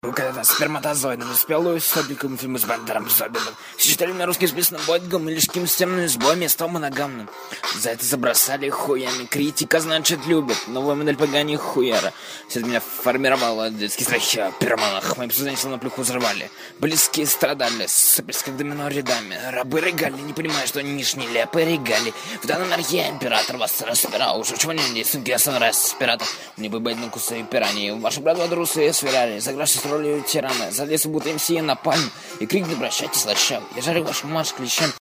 Когда-то сперматозоидом успелую с обликом фильмы с Бандером Зобиным. Все читали меня русским списанным бодгом или шким системным сбоем и стал моногамным. За это забросали хуями. Критика, значит, любит. Новая модель погани хуяра. Все это меня формировало. Детские страхи о пироманах. Мои обсуждения словно плюху взрывали. Близкие страдали, сыпались как домино рядами. Рабы рыгали, не понимая, что они ниш нелепые регали. В данном архе император вас распирал. Уж чего не сынки, я сон распиратор. Мне бы быть на кусы пираньи. Ваши братва друсы сверяли. Загравшись ролью тирана. Залез будто МС на пальму. И крик: не обращайтесь, лощам. Я жарю вашу марш клещам.